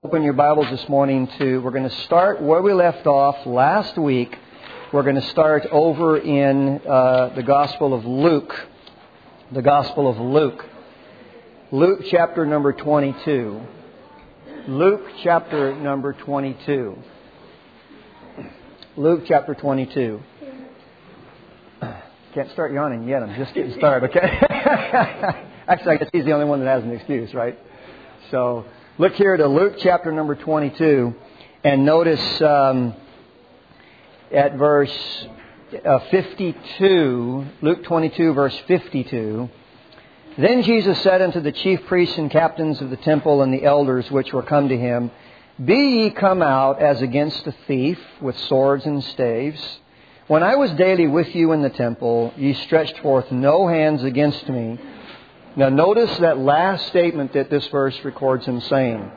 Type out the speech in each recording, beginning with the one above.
Open your Bibles this morning we're going to start where we left off last week. We're going to start over in the Gospel of Luke. The Gospel of Luke. Luke chapter number 22. Luke chapter number 22. Luke chapter 22. Can't start yawning yet. I'm just getting started, okay? Actually, I guess he's the only one that has an excuse, right? So, look here to Luke chapter number 22 and notice at verse 52, Luke 22 verse 52, Then Jesus said unto the chief priests and captains of the temple and the elders which were come to him, Be ye come out as against a thief with swords and staves? When I was daily with you in the temple, ye stretched forth no hands against me. Now notice that last statement that this verse records him saying.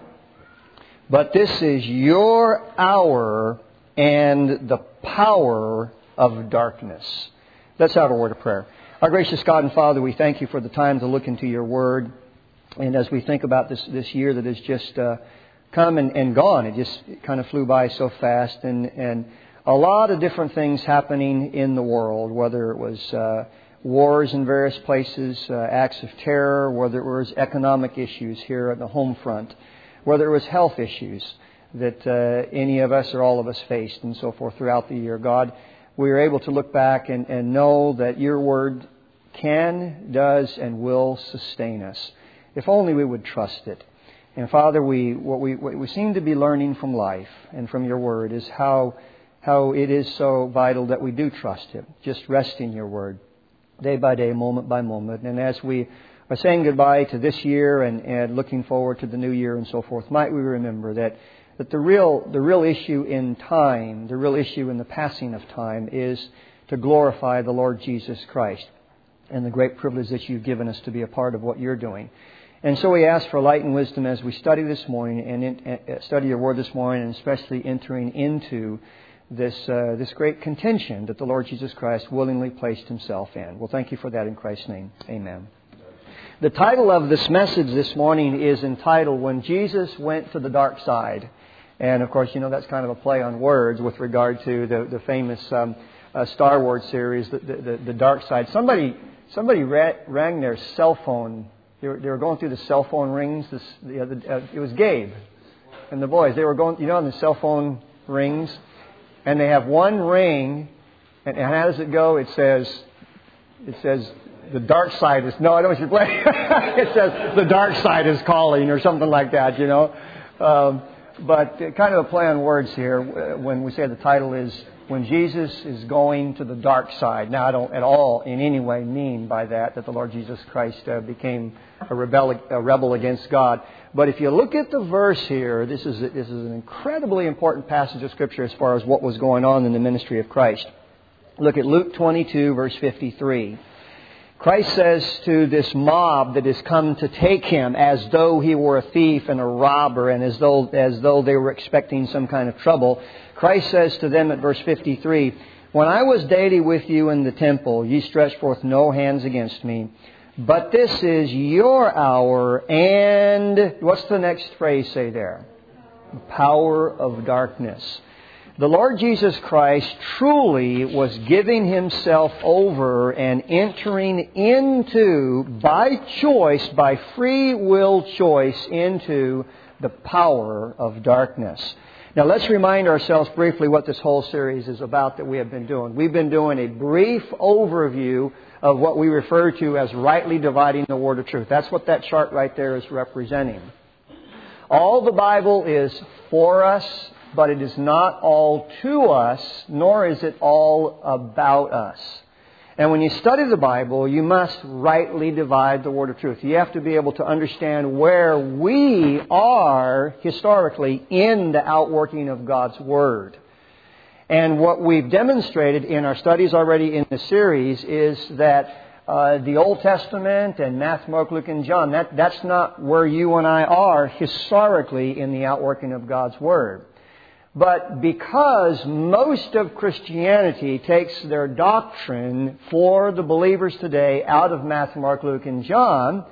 But this is your hour and the power of darkness. Let's have a word of prayer. Our gracious God and Father, we thank you for the time to look into your word. And as we think about this year that has just come and gone, it just kind of flew by so fast. And a lot of different things happening in the world, whether it was wars in various places, acts of terror, whether it was economic issues here at the home front, whether it was health issues that any of us or all of us faced and so forth throughout the year. God, we are able to look back and know that your word can, does, and will sustain us. If only we would trust it. And Father, what we seem to be learning from life and from your word is how it is so vital that we do trust it. Just rest in your word, day by day, moment by moment. And as we are saying goodbye to this year and looking forward to the new year and so forth, might we remember that the real issue in time, the real issue in the passing of time is to glorify the Lord Jesus Christ and the great privilege that you've given us to be a part of what you're doing. And so we ask for light and wisdom as we study this morning and study your word this morning, and especially entering into this great contention that the Lord Jesus Christ willingly placed himself in. Well, thank you for that in Christ's name. Amen. The title of this message this morning is entitled, When Jesus Went to the Dark Side. And, of course, you know that's kind of a play on words with regard to the famous Star Wars series, the Dark Side. Somebody rang their cell phone. They were going through the cell phone rings. It was Gabe and the boys. They were going, on the cell phone rings. And they have one ring, and how does it go? It says, the dark side is... No, I don't want you to play. It says, the dark side is calling, or something like that, But kind of a play on words here when we say the title is, When Jesus is Going to the Dark Side. Now, I don't at all in any way mean by that the Lord Jesus Christ became a rebel against God. But if you look at the verse here, this is an incredibly important passage of Scripture as far as what was going on in the ministry of Christ. Look at Luke 22, verse 53. Christ says to this mob that has come to take him as though he were a thief and a robber and as though they were expecting some kind of trouble. Christ says to them at verse 53, When I was daily with you in the temple, ye stretched forth no hands against me. But this is your hour and... What's the next phrase say there? The power of darkness. The Lord Jesus Christ truly was giving himself over and entering into, by choice, by free will choice, into the power of darkness. Now let's remind ourselves briefly what this whole series is about that we have been doing. We've been doing a brief overview of what we refer to as rightly dividing the word of truth. That's what that chart right there is representing. All the Bible is for us, but it is not all to us, nor is it all about us. And when you study the Bible, you must rightly divide the word of truth. You have to be able to understand where we are historically in the outworking of God's Word. And what we've demonstrated in our studies already in the series is that the Old Testament and Matthew, Mark, Luke, and John, that's not where you and I are historically in the outworking of God's Word. But because most of Christianity takes their doctrine for the believers today out of Matthew, Mark, Luke, and John,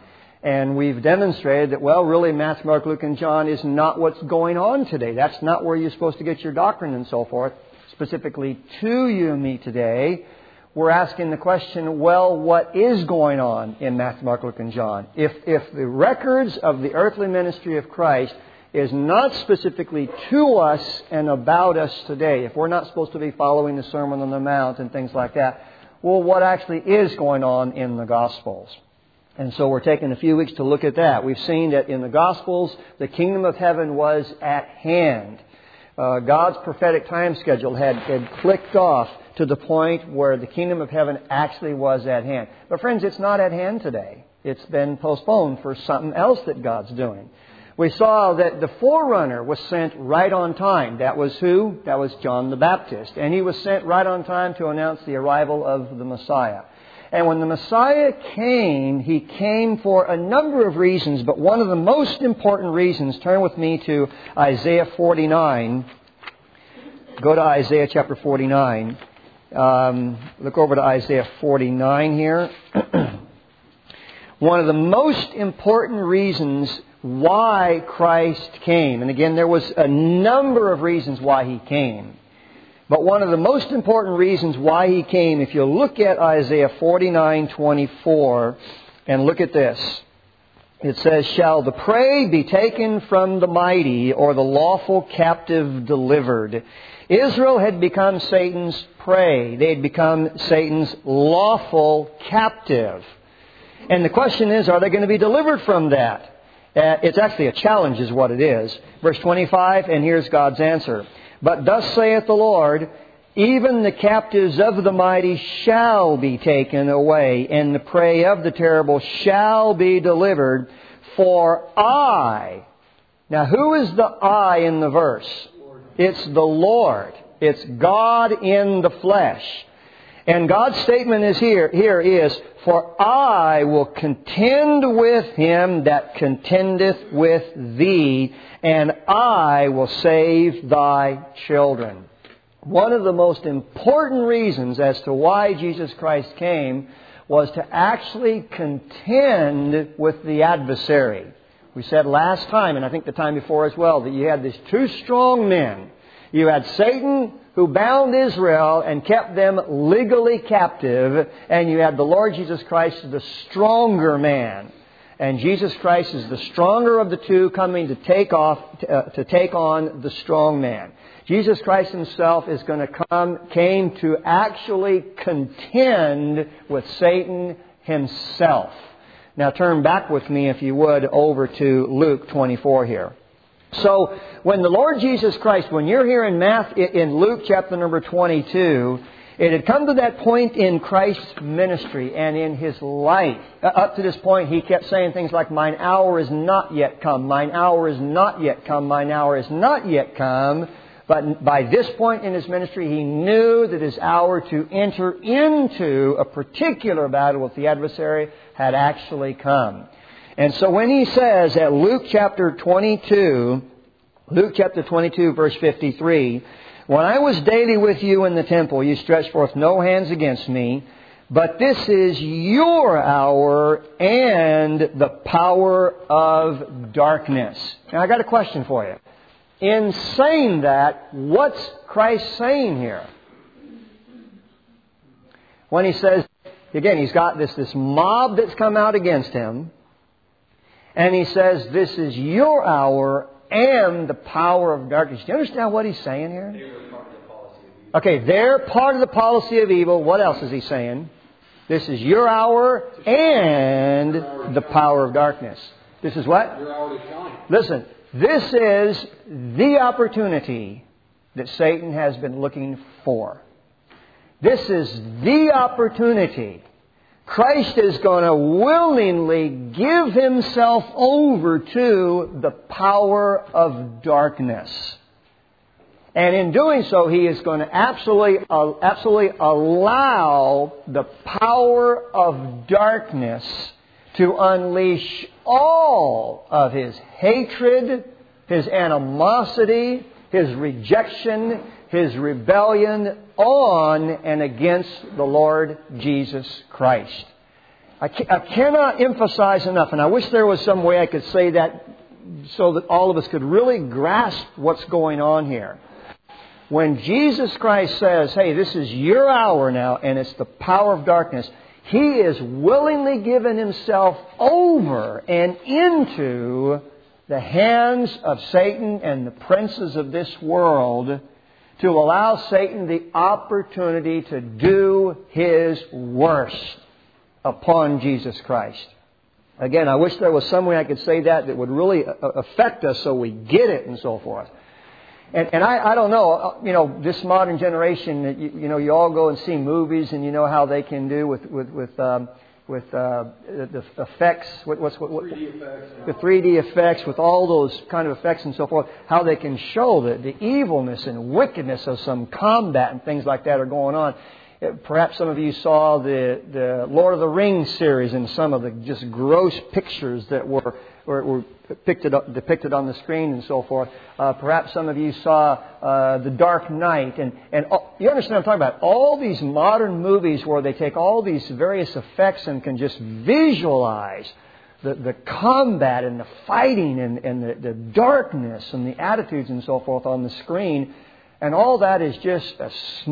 And we've demonstrated that, well, really, Matthew, Mark, Luke, and John is not what's going on today. That's not where you're supposed to get your doctrine and so forth. Specifically to you and me today, we're asking the question, well, what is going on in Matthew, Mark, Luke, and John? If the records of the earthly ministry of Christ is not specifically to us and about us today, if we're not supposed to be following the Sermon on the Mount and things like that, well, what actually is going on in the Gospels? And so we're taking a few weeks to look at that. We've seen that in the Gospels, the kingdom of heaven was at hand. God's prophetic time schedule had clicked off to the point where the kingdom of heaven actually was at hand. But friends, it's not at hand today. It's been postponed for something else that God's doing. We saw that the forerunner was sent right on time. That was who? That was John the Baptist. And he was sent right on time to announce the arrival of the Messiah. And when the Messiah came, He came for a number of reasons, but one of the most important reasons, turn with me to Isaiah 49. Go to Isaiah chapter 49. Look over to Isaiah 49 here. One of the most important reasons why Christ came. And again, there was a number of reasons why He came. But one of the most important reasons why He came, if you look at Isaiah 49:24, and look at this. It says, "Shall the prey be taken from the mighty, or the lawful captive delivered?" Israel had become Satan's prey. They had become Satan's lawful captive. And the question is, are they going to be delivered from that? It's actually a challenge is what it is. Verse 25, and here's God's answer. "But thus saith the Lord, even the captives of the mighty shall be taken away, and the prey of the terrible shall be delivered, for I..." Now, who is the I in the verse? It's the Lord. It's God in the flesh. And God's statement is here is, "For I will contend with him that contendeth with thee, and I will save thy children." One of the most important reasons as to why Jesus Christ came was to actually contend with the adversary. We said last time, and I think the time before as well, that you had these two strong men. You had Satan, who bound Israel and kept them legally captive, and you had the Lord Jesus Christ, the stronger man. And Jesus Christ is the stronger of the two, coming to take on the strong man. Jesus Christ Himself is going to came to actually contend with Satan himself. Now turn back with me, if you would, over to Luke 24 here. So, when the Lord Jesus Christ, when you're here in Luke chapter number 22, it had come to that point in Christ's ministry and in His life. Up to this point, He kept saying things like, "Mine hour is not yet come, mine hour is not yet come, mine hour is not yet come." But by this point in His ministry, He knew that His hour to enter into a particular battle with the adversary had actually come. And so when He says at Luke chapter 22, verse 53, "When I was daily with you in the temple, you stretched forth no hands against me, but this is your hour and the power of darkness." Now I got a question for you. In saying that, what's Christ saying here? When He says, again, He's got this mob that's come out against Him, and He says, "This is your hour and the power of darkness." Do you understand what He's saying here? They were part of the policy of evil. Okay, they're part of the policy of evil. What else is He saying? This is your hour and the power of darkness. This is what? Your hour to shine. Listen, this is the opportunity that Satan has been looking for. This is the opportunity. Christ is going to willingly give Himself over to the power of darkness. And in doing so, He is going to absolutely allow the power of darkness to unleash all of His hatred, His animosity, His rejection, His rebellion on and against the Lord Jesus Christ. I cannot emphasize enough, and I wish there was some way I could say that so that all of us could really grasp what's going on here. When Jesus Christ says, hey, this is your hour now, and it's the power of darkness, He is willingly given Himself over and into the hands of Satan and the princes of this world to allow Satan the opportunity to do his worst upon Jesus Christ. Again, I wish there was some way I could say that would really affect us so we get it and so forth. And I don't know, this modern generation, you all go and see movies and you know how they can do with the effects, 3D effects, the 3D effects with all those kind of effects and so forth, how they can show the evilness and wickedness of some combat and things like that are going on. Perhaps some of you saw the Lord of the Rings series and some of the just gross pictures that were depicted on the screen and so forth. Perhaps some of you saw The Dark Knight. And you understand what I'm talking about. All these modern movies where they take all these various effects and can just visualize the combat and the fighting and the darkness and the attitudes and so forth on the screen. And all that is just a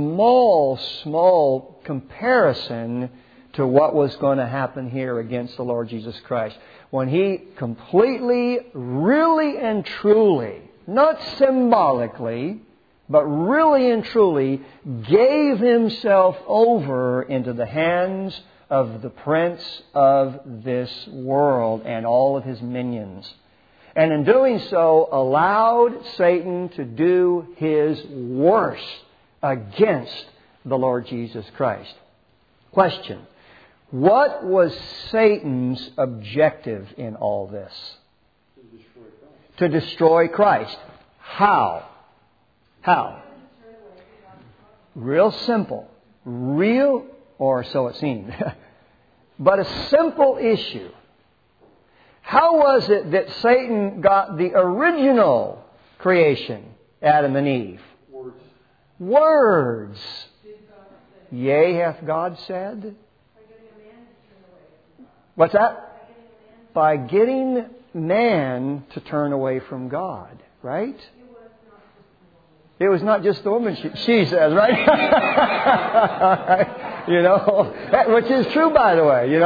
small comparison to what was going to happen here against the Lord Jesus Christ. When He completely, really and truly, not symbolically, but really and truly gave Himself over into the hands of the prince of this world and all of his minions. And in doing so, allowed Satan to do his worst against the Lord Jesus Christ. Question. What was Satan's objective in all this? To destroy Christ. How? How? Real simple. Real, or so it seemed. But a simple issue. How was it that Satan got the original creation, Adam and Eve? Words. Yea, hath God said? What's that? By getting man to turn away from God, right? It was not just the woman, she says, right? Which is true, by the way,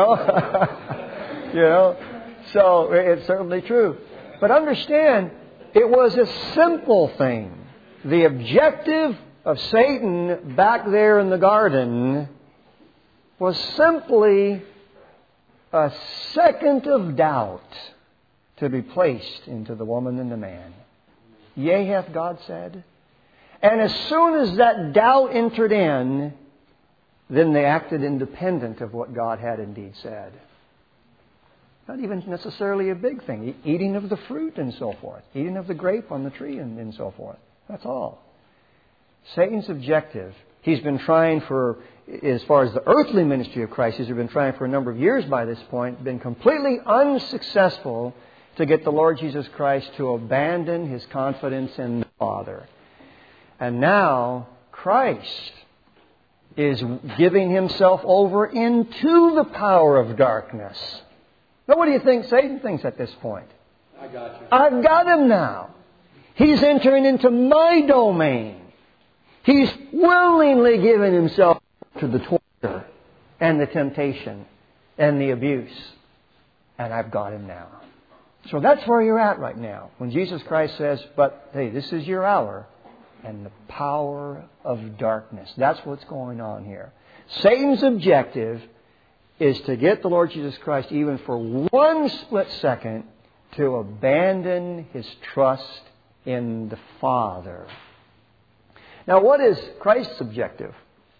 So it's certainly true. But understand, it was a simple thing. The objective of Satan back there in the garden was simply a second of doubt to be placed into the woman and the man. Yea, hath God said? And as soon as that doubt entered in, then they acted independent of what God had indeed said. Not even necessarily a big thing. Eating of the fruit and so forth. Eating of the grape on the tree and so forth. That's all. Satan's objective, he's been trying for, as far as the earthly ministry of Christ, he's been trying for a number of years by this point, been completely unsuccessful to get the Lord Jesus Christ to abandon His confidence in the Father. And now, Christ is giving Himself over into the power of darkness. Now, what do you think Satan thinks at this point? I got you. I've got him now. He's entering into my domain. He's willingly given himself to the torture and the temptation and the abuse. And I've got him now. So that's where you're at right now. When Jesus Christ says, but hey, this is your hour and the power of darkness. That's what's going on here. Satan's objective is to get the Lord Jesus Christ, even for one split second, to abandon His trust in the Father. Now, what is Christ's objective?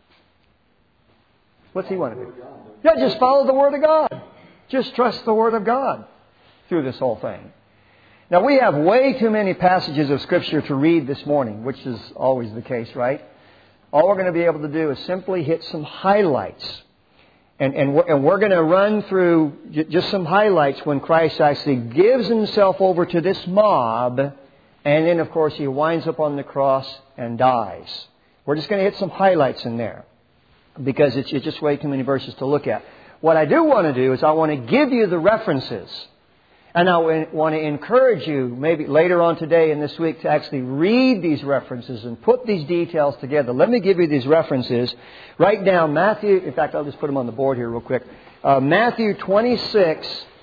What's He want to do? Yeah, just follow the Word of God. Just trust the Word of God through this whole thing. Now, we have way too many passages of Scripture to read this morning, which is always the case, right? All we're going to be able to do is simply hit some highlights. And we're going to run through just some highlights when Christ actually gives Himself over to this mob. And then, of course, He winds up on the cross and dies. We're just going to hit some highlights in there. Because it's just way too many verses to look at. What I do want to do is I want to give you the references. And I want to encourage you, maybe later on today and this week, to actually read these references and put these details together. Let me give you these references. Write down Matthew. In fact, I'll just put them on the board here real quick. Matthew 26.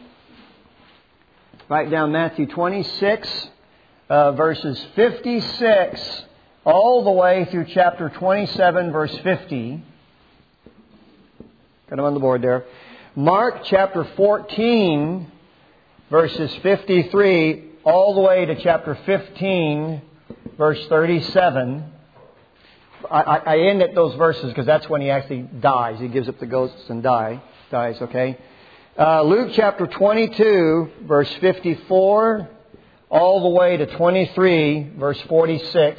Write down Matthew 26, verses 56 all the way through chapter 27, verse 50. Got them on the board there. Mark chapter 14, verses 53 all the way to chapter 15, verse 37. I end at those verses because that's when he actually dies. He gives up the ghosts and dies, okay? Luke chapter 22, verse 54, all the way to 23, verse 46.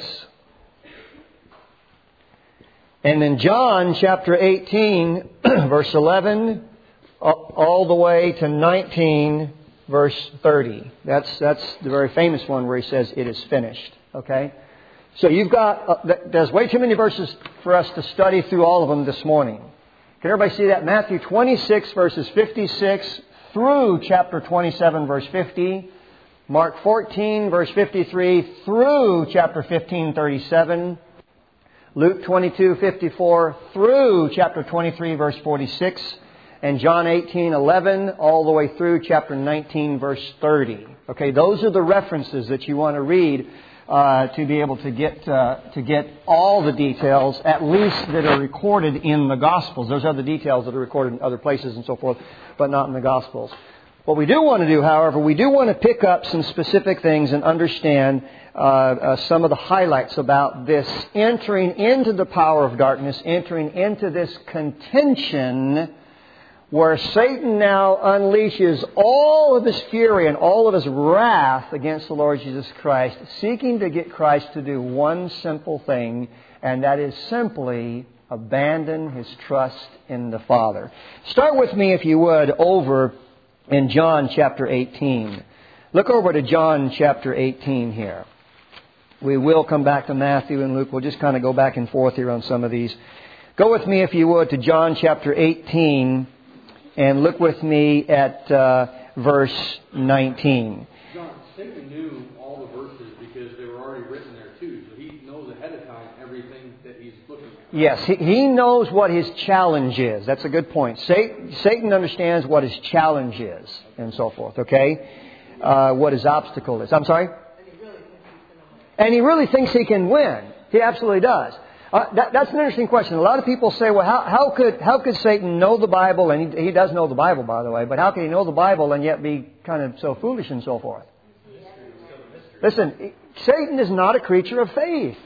And then John chapter 18, verse 11, all the way to 19, verse 30. That's the very famous one where he says, "It is finished." Okay? So you've got, there's way too many verses for us to study through all of them this morning. Can everybody see that? Matthew 26, verses 56 through chapter 27, verse 50. Mark 14, verse 53 through chapter 15, 37. Luke 22, 54 through chapter 23, verse 46. And John 18, 11, all the way through chapter 19, verse 30. Okay, those are the references that you want to read to be able to get all the details, at least that are recorded in the Gospels. Those are the details that are recorded in other places and so forth, but not in the Gospels. What we do want to do, however, we do want to pick up some specific things and understand some of the highlights about this entering into the power of darkness, entering into this contention where Satan now unleashes all of his fury and all of his wrath against the Lord Jesus Christ, seeking to get Christ to do one simple thing, and that is simply abandon his trust in the Father. Start with me, if you would, over in John chapter 18. Look over to John chapter 18 here. We will come back to Matthew and Luke. We'll just kind of go back and forth here on some of these. Go with me, if you would, to John chapter 18 and look with me at verse 19. John, Satan knew all the verses because they were already written there too. So he knows ahead of time everything that he's looking at. Yes, he knows what his challenge is. That's a good point. Satan understands what his challenge is and so forth, okay? What his obstacle is. I'm sorry? And he really thinks he can win. He absolutely does. That's an interesting question. A lot of people say, well, how could Satan know the Bible? And he does know the Bible, by the way. But how can he know the Bible and yet be kind of so foolish and so forth? Listen, Satan is not a creature of faith.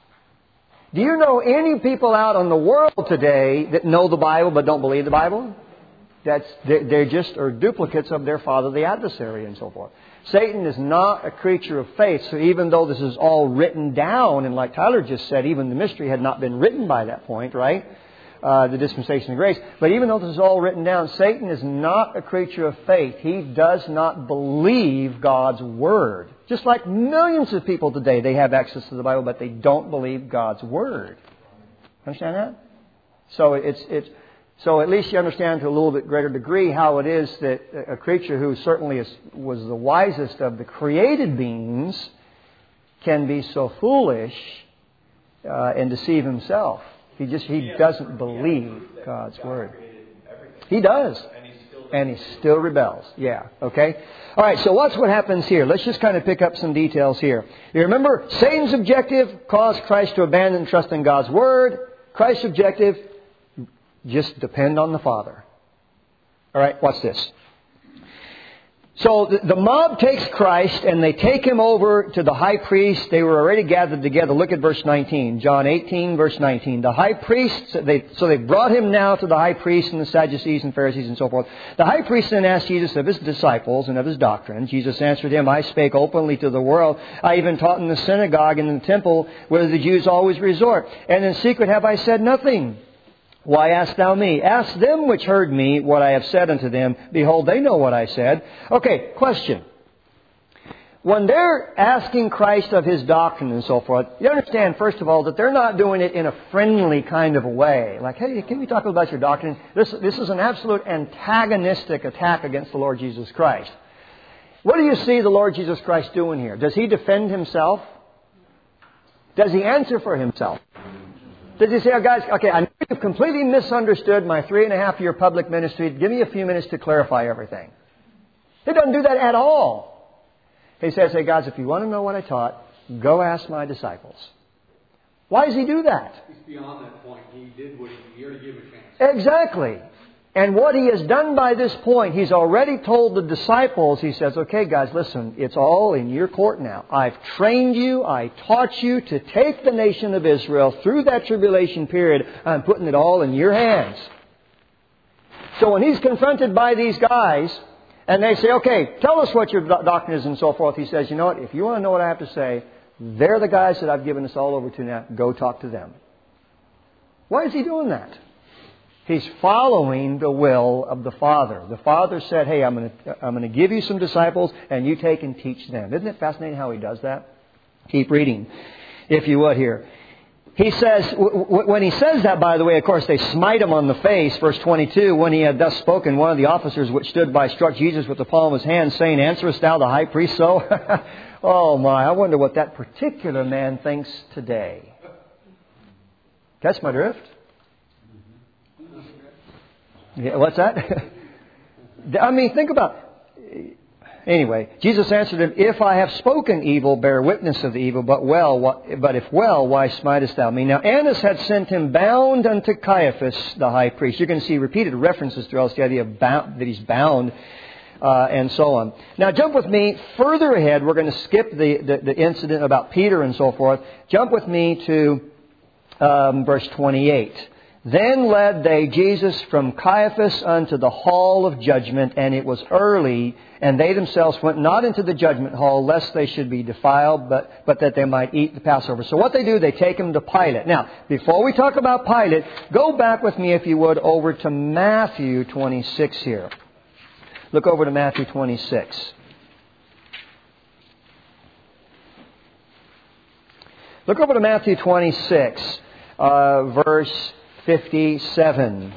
Do you know any people out in the world today that know the Bible but don't believe the Bible? They're just are duplicates of their father, the adversary, and so forth. Satan is not a creature of faith. So even though this is all written down, and like Tyler just said, even the mystery had not been written by that point, right? The dispensation of grace. But even though this is all written down, Satan is not a creature of faith. He does not believe God's Word. Just like millions of people today, they have access to the Bible, but they don't believe God's Word. Understand that? So at least you understand to a little bit greater degree how it is that a creature who certainly was the wisest of the created beings can be so foolish and deceive himself. He doesn't believe God's Word. He does. And he still rebels. Yeah. Okay? All right, so watch what happens here. Let's just kind of pick up some details here. You remember, Satan's objective caused Christ to abandon trust in God's Word. Christ's objective, just depend on the Father. All right, watch this. So the mob takes Christ and they take Him over to the high priest. They were already gathered together. Look at verse 19. John 18, verse 19. The high priest, so they brought Him now to the high priest and the Sadducees and Pharisees and so forth. The high priest then asked Jesus of His disciples and of His doctrine. Jesus answered him, I spake openly to the world. I even taught in the synagogue and in the temple where the Jews always resort. And in secret have I said nothing. Why ask thou me? Ask them which heard me what I have said unto them. Behold, they know what I said. Okay, question. when they're asking Christ of His doctrine and so forth, you understand, first of all, that they're not doing it in a friendly kind of a way. Like, hey, can we talk about your doctrine? This is an absolute antagonistic attack against the Lord Jesus Christ. What do you see the Lord Jesus Christ doing here? Does He defend Himself? Does He answer for Himself? Does He say, oh, guys, okay, I know you've completely misunderstood my 3.5-year public ministry. Give me a few minutes to clarify everything. He doesn't do that at all. He says, hey, guys, if you want to know what I taught, go ask my disciples. Why does He do that? He's beyond that point. He did what He already gave a chance. Exactly. And what He has done by this point, He's already told the disciples, He says, okay, guys, listen, it's all in your court now. I've trained you, I taught you to take the nation of Israel through that tribulation period. I'm putting it all in your hands. So when He's confronted by these guys, and they say, okay, tell us what your doctrine is and so forth. He says, you know what, if you want to know what I have to say, they're the guys that I've given this all over to now. Go talk to them. Why is He doing that? He's following the will of the Father. The Father said, hey, I'm going to give you some disciples and you take and teach them. Isn't it fascinating how He does that? Keep reading, if you would here. He says, when He says that, by the way, of course, they smite Him on the face. Verse 22, when He had thus spoken, one of the officers which stood by struck Jesus with the palm of his hand, saying, answerest thou the high priest so? Oh my, I wonder what that particular man thinks today. Catch my drift? Yeah, what's that? I mean, think about it. Anyway, Jesus answered him, if I have spoken evil, bear witness of the evil, but if well, why smitest thou me? Now Annas had sent him bound unto Caiaphas, the high priest. You're going to see repeated references throughout the idea of that he's bound, and so on. Now jump with me further ahead. We're going to skip the incident about Peter and so forth. Jump with me to verse 28. Then led they Jesus from Caiaphas unto the hall of judgment, and it was early, and they themselves went not into the judgment hall, lest they should be defiled, but that they might eat the Passover. So what they do, they take Him to Pilate. Now, before we talk about Pilate, go back with me, if you would, over to Matthew 26 here. Look over to Matthew 26. Look over to Matthew 26, verse 57.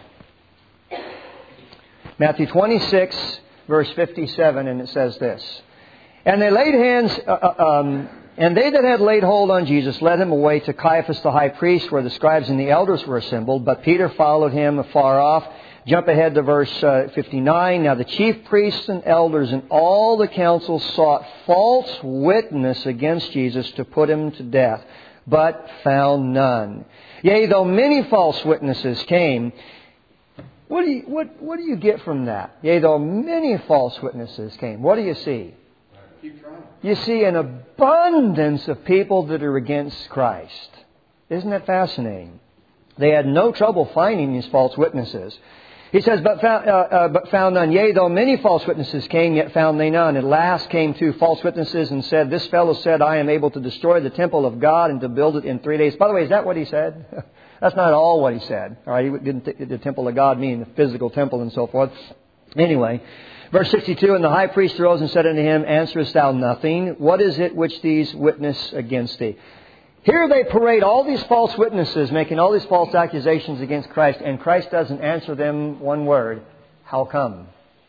Matthew 26, verse 57, and it says this. And they laid hands, and they that had laid hold on Jesus led Him away to Caiaphas the high priest, where the scribes and the elders were assembled. But Peter followed Him afar off. Jump ahead to verse 59. Now the chief priests and elders and all the council sought false witness against Jesus to put Him to death, but found none. Yea, though many false witnesses came. What do you get from that? Yea, though many false witnesses came. What do you see? Keep trying. You see an abundance of people that are against Christ. Isn't that fascinating? They had no trouble finding these false witnesses. He says, but found none. Yea, though many false witnesses came, yet found they none. At last came 2 false witnesses and said, this fellow said, I am able to destroy the temple of God and to build it in 3 days. By the way, is that what he said? That's not all what he said. All right, he didn't the temple of God mean the physical temple and so forth. Anyway, verse 62, and the high priest arose and said unto him, answerest thou nothing? What is it which these witness against thee? Here they parade all these false witnesses, making all these false accusations against Christ, and Christ doesn't answer them one word. How come?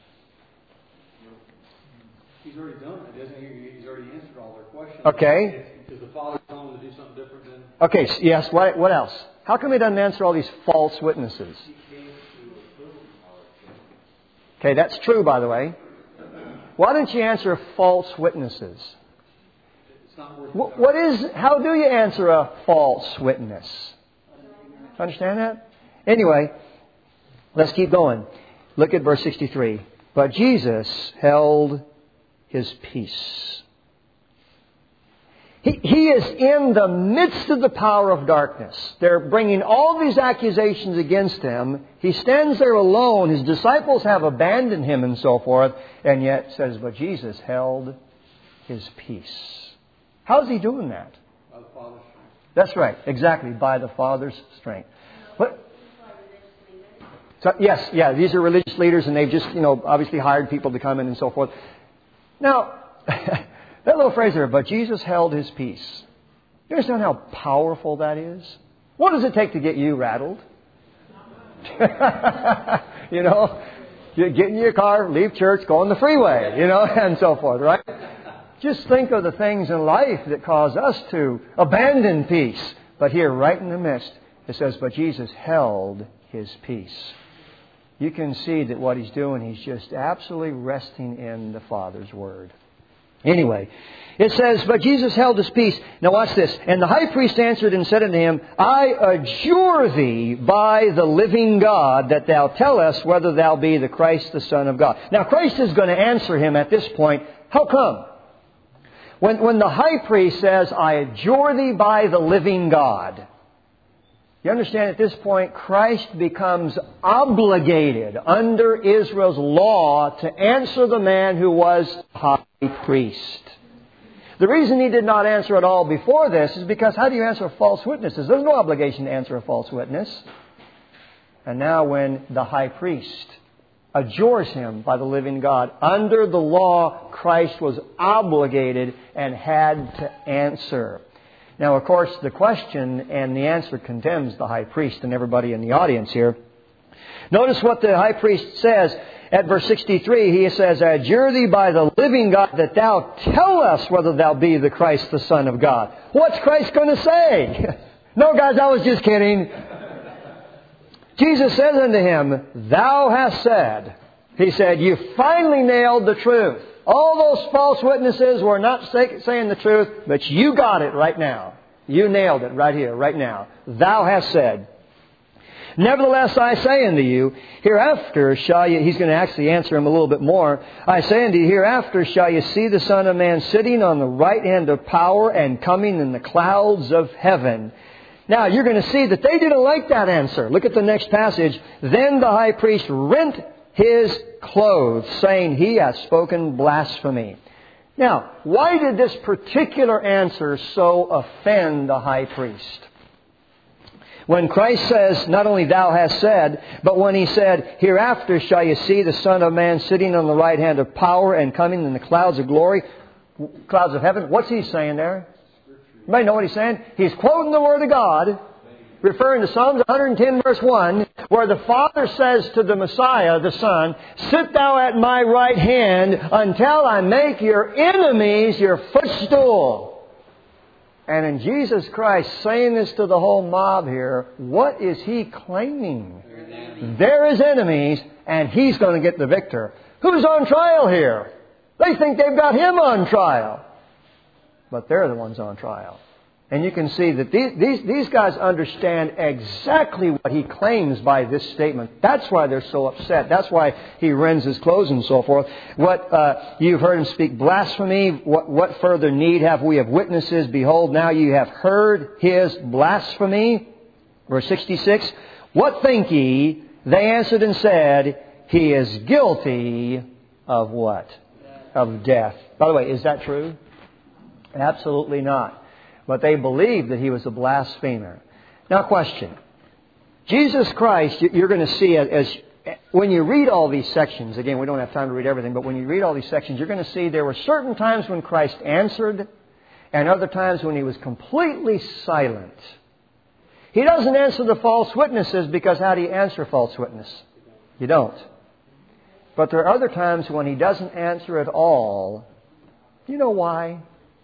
He's already done it. He's already answered all their questions. Okay. Does the Father tell Him to do something different than... Okay, yes, what else? How come He doesn't answer all these false witnesses? Okay, that's true, by the way. Why don't you answer false witnesses? How do you answer a false witness? Understand that? Anyway, let's keep going. Look at verse 63. But Jesus held His peace. He is in the midst of the power of darkness. They're bringing all these accusations against Him. He stands there alone. His disciples have abandoned Him and so forth. And yet says, but Jesus held His peace. How's He doing that? By the Father's strength. That's right. Exactly. By the Father's strength. So, yes, these are religious leaders and they've just, obviously hired people to come in and so forth. Now, That little phrase there, but Jesus held His peace. You understand how powerful that is? What does it take to get you rattled? You know, you get in your car, leave church, go on the freeway, you know, and so forth, right? Just think of the things in life that cause us to abandon peace. But here, right in the midst, it says, but Jesus held His peace. You can see that what He's doing, He's just absolutely resting in the Father's Word. Anyway, it says, but Jesus held His peace. Now watch this. And the high priest answered and said unto Him, I adjure Thee by the living God that Thou tell us whether Thou be the Christ, the Son of God. Now Christ is going to answer him at this point. How come? When the high priest says, I adjure Thee by the living God, you understand at this point, Christ becomes obligated under Israel's law to answer the man who was high priest. The reason He did not answer at all before this is because how do you answer false witnesses? There's no obligation to answer a false witness. And now when the high priest adjures him by the living God, under the law, Christ was obligated and had to answer. Now, of course, the question and the answer condemns the high priest and everybody in the audience here. Notice what the high priest says at verse 63. He says, I adjure Thee by the living God that Thou tell us whether Thou be the Christ, the Son of God. What's Christ going to say? No, guys, I was just kidding. Jesus says unto him, Thou hast said. He said, you finally nailed the truth. All those false witnesses were not saying the truth, but you got it right now. You nailed it right here, right now. Thou hast said. Nevertheless, I say unto you, hereafter shall you... He's going to actually answer him a little bit more. I say unto you, hereafter shall you see the Son of Man sitting on the right hand of power and coming in the clouds of heaven. Now, you're going to see that they didn't like that answer. Look at the next passage. Then the high priest rent his clothes, saying, He hath spoken blasphemy. Now, why did this particular answer so offend the high priest? When Christ says, not only Thou hast said, but when He said, hereafter shall you see the Son of Man sitting on the right hand of power and coming in the clouds of glory, clouds of heaven, what's He saying there? Anybody know what He's saying? He's quoting the Word of God, referring to Psalms 110 verse 1, where the Father says to the Messiah, the Son, Sit Thou at my right hand until I make your enemies your footstool. And in Jesus Christ saying this to the whole mob here, what is He claiming? They're His enemies, and He's going to get the victor. Who's on trial here? They think they've got Him on trial. But they're the ones on trial. And you can see that these guys understand exactly what He claims by this statement. That's why they're so upset. That's why He rends His clothes and so forth. You've heard Him speak blasphemy. What further need have we of witnesses? Behold, now you have heard His blasphemy. Verse 66. What think ye? They answered and said, He is guilty of what? Of death. By the way, is that true? Absolutely not. But they believed that He was a blasphemer. Now, question. Jesus Christ, you're going to see as when you read all these sections, again, we don't have time to read everything, but when you read all these sections, you're going to see there were certain times when Christ answered and other times when He was completely silent. He doesn't answer the false witnesses because how do you answer false witness? You don't. But there are other times when He doesn't answer at all. Do you know why?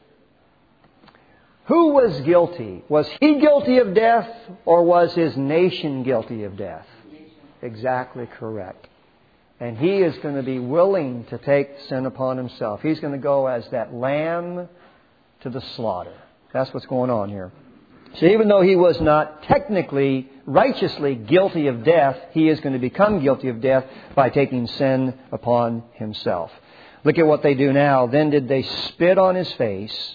Who was guilty? Was He guilty of death or was His nation guilty of death? Exactly correct. And He is going to be willing to take sin upon Himself. He's going to go as that lamb to the slaughter. That's what's going on here. So even though He was not technically, righteously guilty of death, He is going to become guilty of death by taking sin upon Himself. Look at what they do now. Then did they spit on His face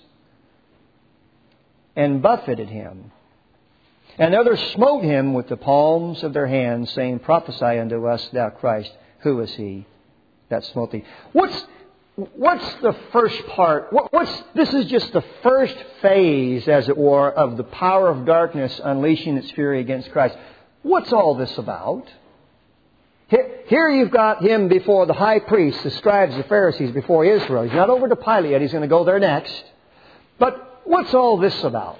and buffeted Him. And others smote Him with the palms of their hands, saying, Prophesy unto us, Thou Christ, who is He that smote thee? What's the first part? This is just the first phase, as it were, of the power of darkness unleashing its fury against Christ. What's all this about? Here you've got him before the high priests, the scribes, the Pharisees, before Israel. He's not over to Pilate yet. He's going to go there next. But what's all this about?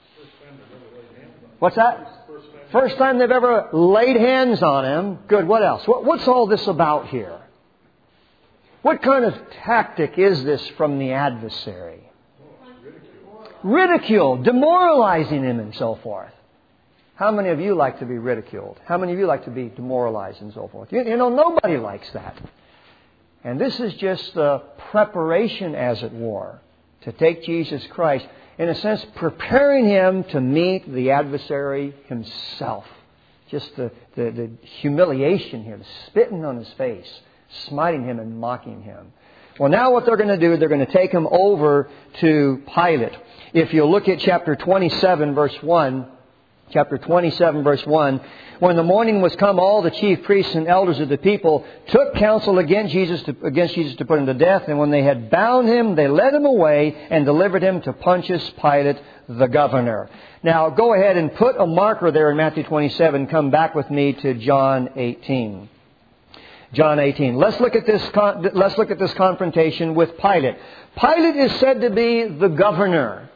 What's that? First time they've ever laid hands on him. Good. What else? What's all this about here? What kind of tactic is this from the adversary? Ridicule, demoralizing him and so forth. How many of you like to be ridiculed? How many of you like to be demoralized and so forth? You know, nobody likes that. And this is just the preparation, as it were, to take Jesus Christ, in a sense, preparing Him to meet the adversary himself. Just the humiliation here, the spitting on His face, smiting Him and mocking Him. Well, now what they're going to do, they're going to take Him over to Pilate. If you look at chapter 27, verse 1, chapter 27, verse 1, when the morning was come, all the chief priests and elders of the people took counsel against Jesus to put Him to death. And when they had bound Him, they led Him away and delivered Him to Pontius Pilate, the governor. Now, go ahead and put a marker there in Matthew 27. Come back with me to John 18. John 18. Let's look at this confrontation with Pilate. Pilate is said to be the governor.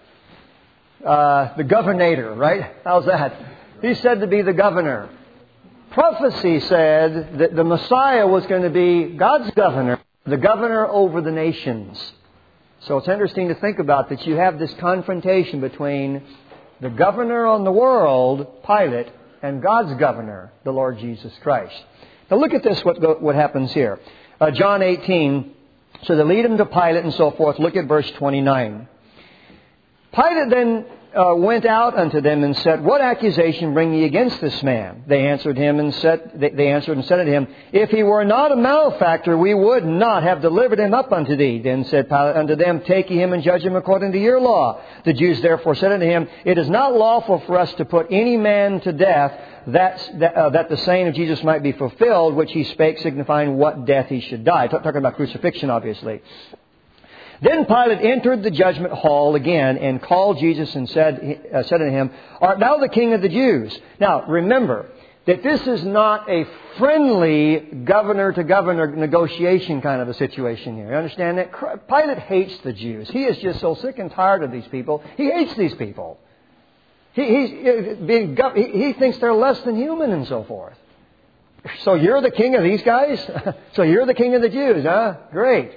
The governator, right? How's that? He's said to be the governor. Prophecy said that the Messiah was going to be God's governor, the governor over the nations. So it's interesting to think about that you have this confrontation between the governor on the world, Pilate, and God's governor, the Lord Jesus Christ. Now look at this, what happens here. John 18, so they lead Him to Pilate and so forth. Look at verse 29. Pilate then went out unto them and said, What accusation bring ye against this man? They answered and said unto him, If he were not a malefactor, we would not have delivered him up unto thee. Then said Pilate unto them, Take ye him and judge him according to your law. The Jews therefore said unto him, It is not lawful for us to put any man to death, that the saying of Jesus might be fulfilled, which he spake, signifying what death he should die. Talking about crucifixion, obviously. Then Pilate entered the judgment hall again and called Jesus and said unto him, Art thou the king of the Jews? Now, remember that this is not a friendly governor-to-governor negotiation kind of a situation here. You understand that? Pilate hates the Jews. He is just so sick and tired of these people. He hates these people. He thinks they're less than human and so forth. So you're the king of these guys? So you're the king of the Jews, huh? Great.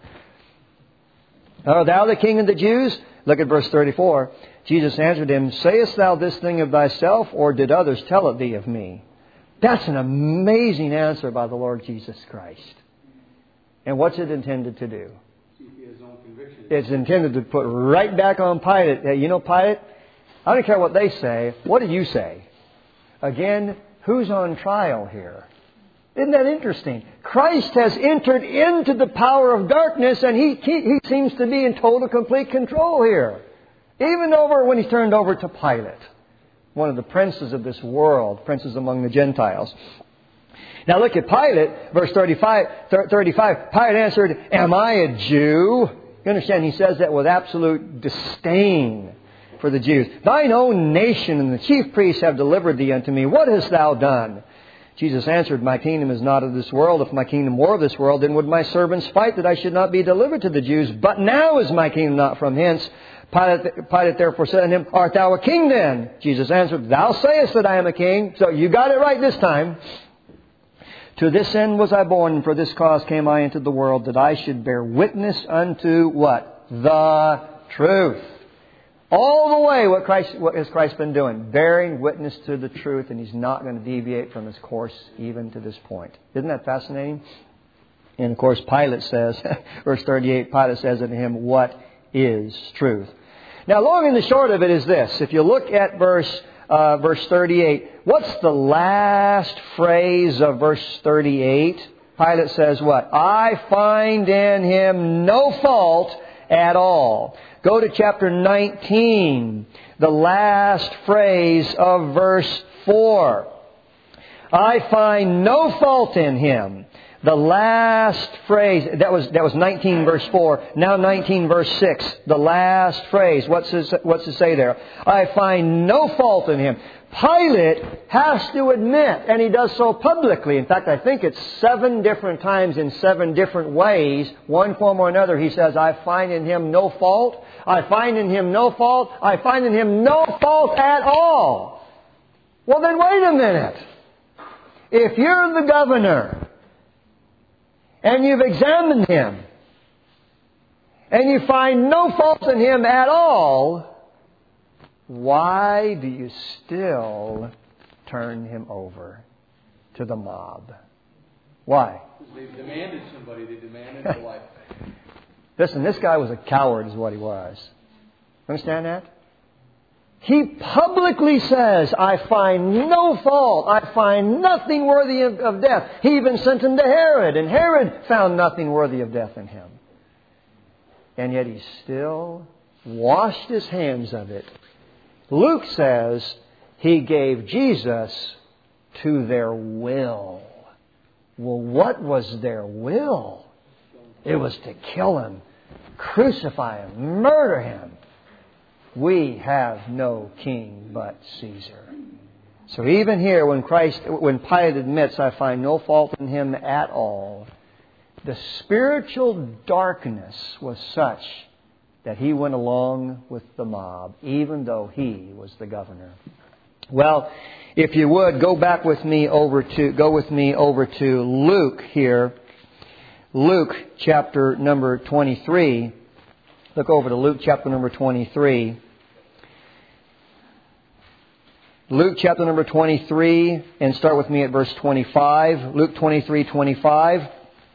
Art thou the king of the Jews? Look at verse 34. Jesus answered him, Sayest thou this thing of thyself, or did others tell it thee of me? That's an amazing answer by the Lord Jesus Christ. And what's it intended to do? His own conviction. It's intended to put right back on Pilate. Hey, you know, Pilate, I don't care what they say. What do you say? Again, who's on trial here? Isn't that interesting? Christ has entered into the power of darkness, and he seems to be in total, complete control here. Even when he's turned over to Pilate, one of the princes of this world, princes among the Gentiles. Now look at Pilate, verse 35. Pilate answered, Am I a Jew? You understand, he says that with absolute disdain for the Jews. Thine own nation and the chief priests have delivered thee unto me. What hast thou done? Jesus answered, My kingdom is not of this world. If my kingdom were of this world, then would my servants fight that I should not be delivered to the Jews. But now is my kingdom not from hence. Pilate therefore said unto him, Art thou a king then? Jesus answered, Thou sayest that I am a king. So you got it right this time. To this end was I born, and for this cause came I into the world, that I should bear witness unto what? The truth. All the way, what has Christ been doing? Bearing witness to the truth, and He's not going to deviate from His course even to this point. Isn't that fascinating? And of course, Pilate says, verse 38, Pilate says unto him, What is truth? Now, long and the short of it is this. If you look at verse 38, what's the last phrase of verse 38? Pilate says what? I find in him no fault at all. Go to chapter 19, the last phrase of verse 4. I find no fault in him. The last phrase, that was 19 verse 4, now 19 verse 6. The last phrase, what's it say there? I find no fault in him. Pilate has to admit, and he does so publicly. In fact, I think it's 7 different times in 7 different ways, one form or another, he says, I find in him no fault. I find in him no fault. I find in him no fault at all. Well, then wait a minute. If you're the governor, and you've examined him, and you find no fault in him at all, why do you still turn him over to the mob? Why? They demanded somebody. They demanded a life. Listen, this guy was a coward is what he was. Understand that? He publicly says, I find no fault. I find nothing worthy of death. He even sent him to Herod, and Herod found nothing worthy of death in him. And yet he still washed his hands of it. Luke says he gave Jesus to their will. Well, what was their will? It was to kill him, crucify him, murder him. We have no king but Caesar. So even here, when Pilate admits, I find no fault in him at all, the spiritual darkness was such that he went along with the mob, even though he was the governor. Well, if you would, go with me over to Luke here. Luke chapter number 23. Look over to Luke chapter number 23. Luke chapter number 23, and start with me at verse 25. Luke 23:25.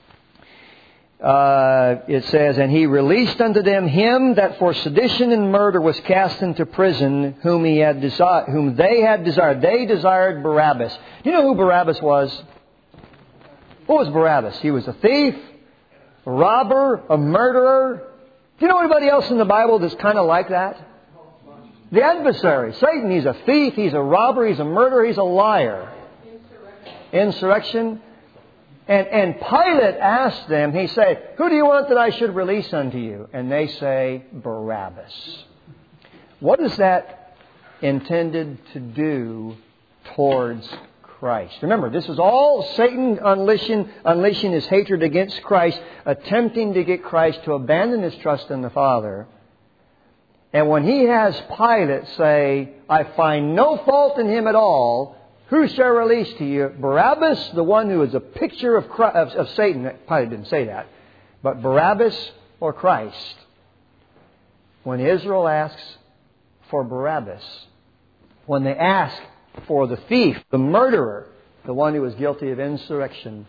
It says, and he released unto them him that for sedition and murder was cast into prison, whom they had desired. They desired Barabbas. Do you know who Barabbas was? What was Barabbas? He was a thief, a robber, a murderer. Do you know anybody else in the Bible that's kind of like that? The adversary. Satan, he's a thief, he's a robber, he's a murderer, he's a liar. Insurrection. And Pilate asked them, he said, who do you want that I should release unto you? And they say, Barabbas. What is that intended to do towards Christ? Remember, this is all Satan unleashing his hatred against Christ, attempting to get Christ to abandon his trust in the Father. And when he has Pilate say, I find no fault in him at all, who shall release to you? Barabbas, the one who is a picture of Satan. Pilate didn't say that. But Barabbas or Christ? When Israel asks for Barabbas, when they ask for the thief, the murderer, the one who was guilty of insurrection,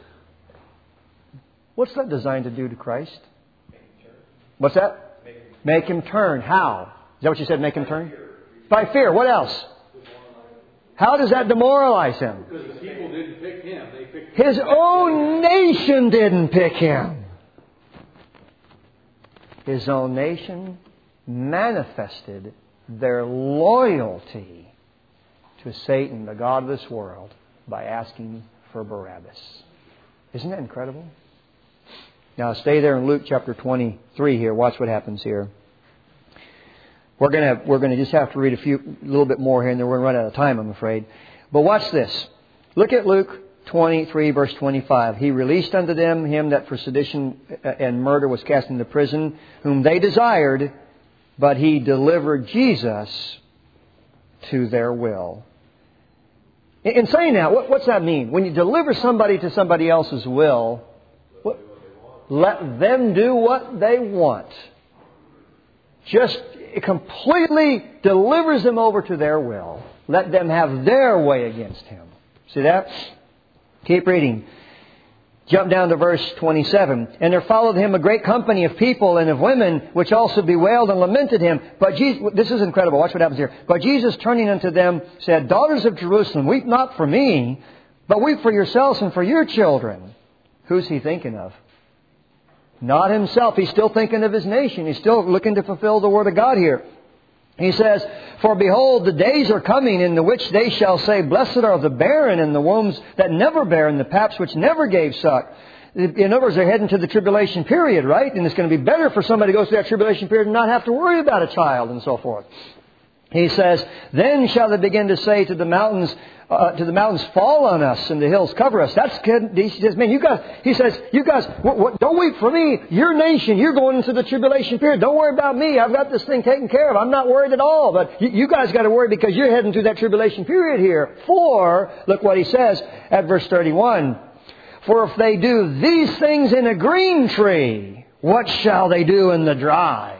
what's that designed to do to Christ? What's that? Make him turn. How? Is that what you said, make him turn? By fear. What else? How does that demoralize him? Because the people didn't pick him. They picked his own nation didn't pick him. His own nation manifested their loyalty to Satan, the god of this world, by asking for Barabbas. Isn't that incredible? Now stay there in Luke chapter 23 here. Watch what happens here. We're going to just have to read a little bit more here, and then we're going to run out of time, I'm afraid. But watch this. Look at Luke 23, verse 25. He released unto them him that for sedition and murder was cast into prison, whom they desired, but he delivered Jesus to their will. In saying that, what's that mean? When you deliver somebody to somebody else's will, let them do what they want. Just completely delivers them over to their will. Let them have their way against him. See that? Keep reading. Jump down to verse 27. And there followed him a great company of people and of women, which also bewailed and lamented him. But Jesus, this is incredible. Watch what happens here. But Jesus, turning unto them, said, Daughters of Jerusalem, weep not for me, but weep for yourselves and for your children. Who's he thinking of? Not himself. He's still thinking of his nation. He's still looking to fulfill the Word of God here. He says, "For behold, the days are coming in the which they shall say, Blessed are the barren and the wombs that never bear and the paps which never gave suck." In other words, they're heading to the tribulation period, right? And it's going to be better for somebody to go through that tribulation period and not have to worry about a child and so forth. He says, "Then shall they begin to say to the mountains, fall on us, and the hills cover us." That's good. He says, "Man, you guys," don't weep for me. Your nation, you're going into the tribulation period. Don't worry about me. I've got this thing taken care of. I'm not worried at all. But you guys got to worry because you're heading through that tribulation period here. For, look what he says at verse 31. "For if they do these things in a green tree, what shall they do in the dry?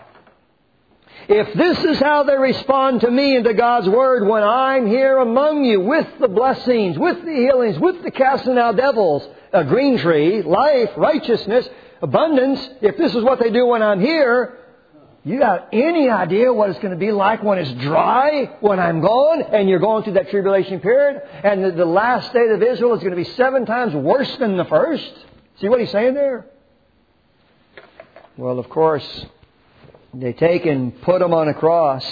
If this is how they respond to me and to God's Word when I'm here among you with the blessings, with the healings, with the casting out devils, a green tree, life, righteousness, abundance, if this is what they do when I'm here, you got any idea what it's going to be like when it's dry, when I'm gone, and you're going through that tribulation period, and the last state of Israel is going to be 7 times worse than the first?" See what he's saying there? Well, of course, they take and put him on a cross.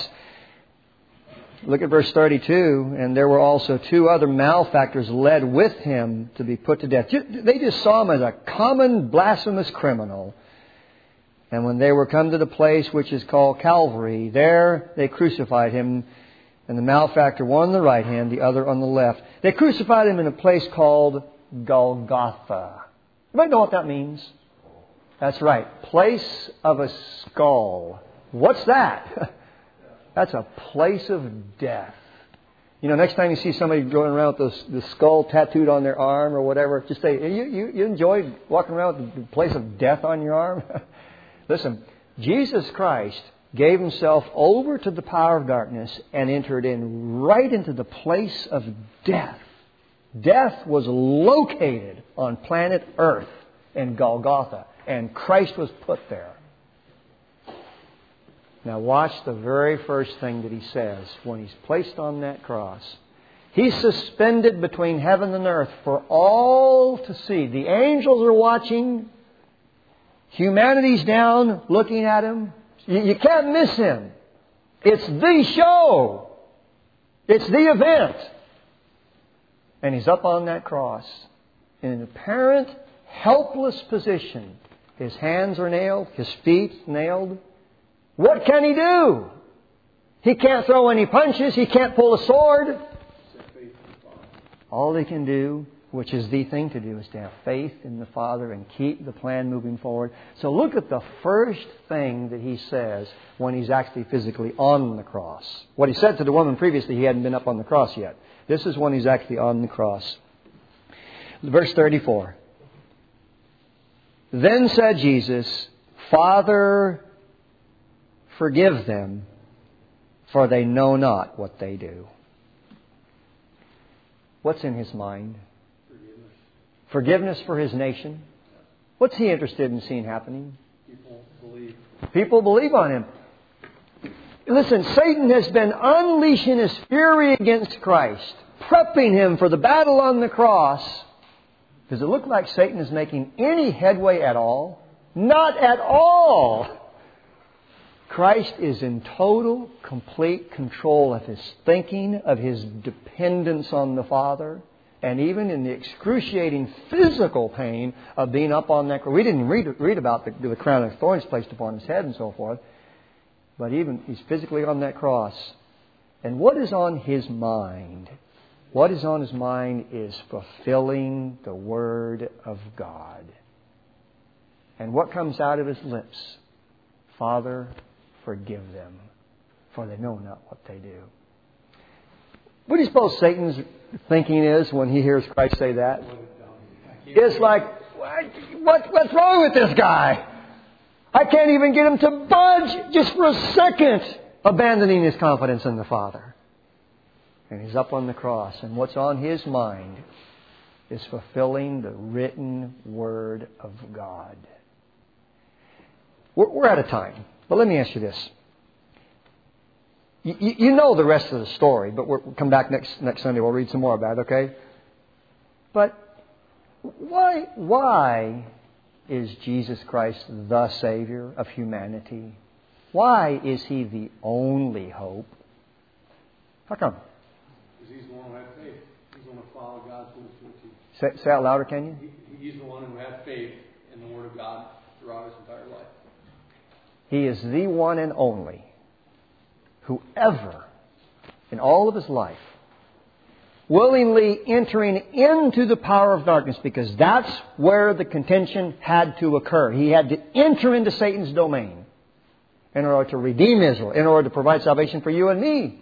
Look at verse 32. "And there were also 2 other malefactors led with him to be put to death." They just saw him as a common blasphemous criminal. "And when they were come to the place which is called Calvary, there they crucified him, and the malefactor, one on the right hand, the other on the left. They crucified him in a place called Golgotha." Anybody know what that means? That's right. Place of a skull. What's that? That's a place of death. You know, next time you see somebody going around with the skull tattooed on their arm or whatever, just say, you enjoy walking around with the place of death on your arm? Listen, Jesus Christ gave Himself over to the power of darkness and entered in right into the place of death. Death was located on planet Earth in Golgotha. And Christ was put there. Now watch the very first thing that He says when He's placed on that cross. He's suspended between heaven and earth for all to see. The angels are watching. Humanity's down looking at Him. You can't miss Him. It's the show. It's the event. And He's up on that cross in an apparent helpless position. His hands are nailed. His feet nailed. What can He do? He can't throw any punches. He can't pull a sword. All He can do, which is the thing to do, is to have faith in the Father and keep the plan moving forward. So look at the first thing that He says when He's actually physically on the cross. What He said to the woman previously, He hadn't been up on the cross yet. This is when He's actually on the cross. Verse 34. "Then said Jesus, Father, forgive them, for they know not what they do." What's in His mind? Forgiveness for His nation. What's He interested in seeing happening? People believe on Him. Listen, Satan has been unleashing his fury against Christ, prepping Him for the battle on the cross. Does it look like Satan is making any headway at all? Not at all! Christ is in total, complete control of His thinking, of His dependence on the Father, and even in the excruciating physical pain of being up on that cross. We didn't read about the crown of thorns placed upon His head and so forth, but even He's physically on that cross. And what is on His mind? What is on His mind is fulfilling the Word of God. And what comes out of His lips? Father, forgive them, for they know not what they do. What do you suppose Satan's thinking is when he hears Christ say that? It's like, what's wrong with this guy? I can't even get him to budge just for a second, abandoning his confidence in the Father. And He's up on the cross. And what's on His mind is fulfilling the written Word of God. We're out of time. But let me ask you this. You know the rest of the story, but we'll come back next Sunday. We'll read some more about it, okay? But why is Jesus Christ the Savior of humanity? Why is He the only hope? How come? Because He's the one who had faith. He's the one who followed God's word. Say it louder, can you? He's the one who had faith in the Word of God throughout His entire life. He is the one and only who ever, in all of His life, willingly entering into the power of darkness, because that's where the contention had to occur. He had to enter into Satan's domain in order to redeem Israel, in order to provide salvation for you and me.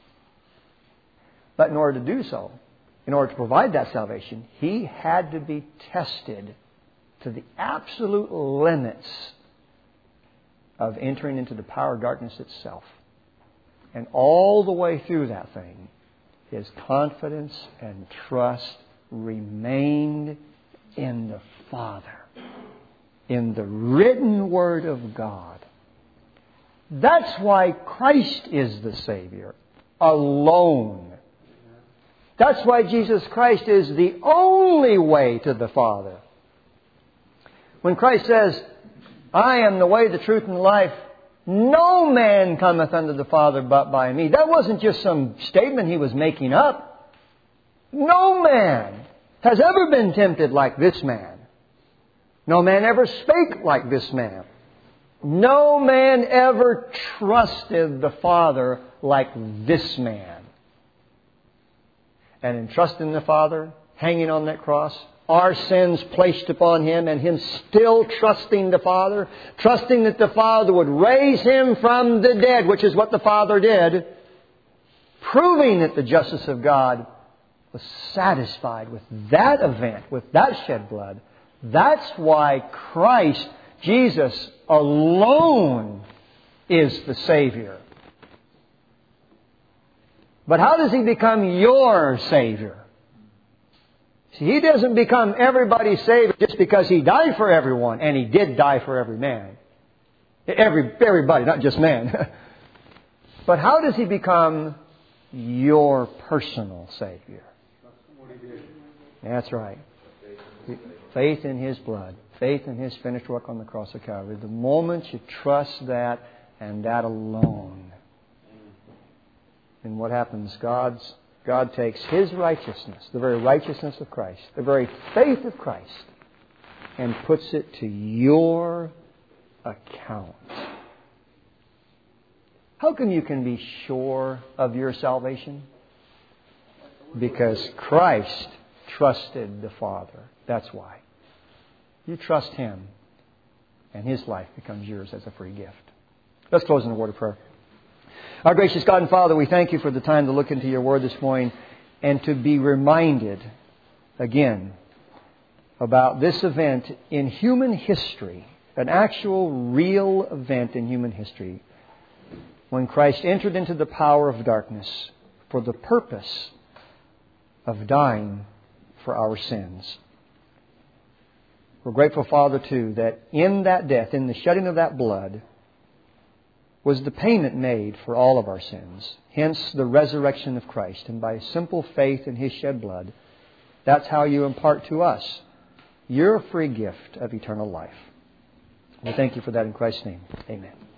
But in order to do so, in order to provide that salvation, He had to be tested to the absolute limits of entering into the power of darkness itself. And all the way through that thing, His confidence and trust remained in the Father, in the written Word of God. That's why Christ is the Savior, alone. That's why Jesus Christ is the only way to the Father. When Christ says, I am the way, the truth, and the life, no man cometh unto the Father but by me. That wasn't just some statement He was making up. No man has ever been tempted like this man. No man ever spake like this man. No man ever trusted the Father like this man. And in trusting the Father, hanging on that cross, our sins placed upon Him, and Him still trusting the Father, trusting that the Father would raise Him from the dead, which is what the Father did, proving that the justice of God was satisfied with that event, with that shed blood. That's why Christ, Jesus alone, is the Savior. But how does He become your Savior? See, He doesn't become everybody's Savior just because He died for everyone, and He did die for every man. Everybody, not just man. But how does He become your personal Savior? That's right. Faith in His blood. Faith in His finished work on the cross of Calvary. The moment you trust that and that alone, and what happens? God takes His righteousness, the very righteousness of Christ, the very faith of Christ, and puts it to your account. How come you can be sure of your salvation? Because Christ trusted the Father. That's why. You trust Him, and His life becomes yours as a free gift. Let's close in a word of prayer. Our gracious God and Father, we thank You for the time to look into Your Word this morning and to be reminded again about this event in human history, an actual, real event in human history, when Christ entered into the power of darkness for the purpose of dying for our sins. We're grateful, Father, too, that in that death, in the shedding of that blood, was the payment made for all of our sins. Hence the resurrection of Christ. And by simple faith in His shed blood, that's how You impart to us your free gift of eternal life. We thank You for that in Christ's name. Amen.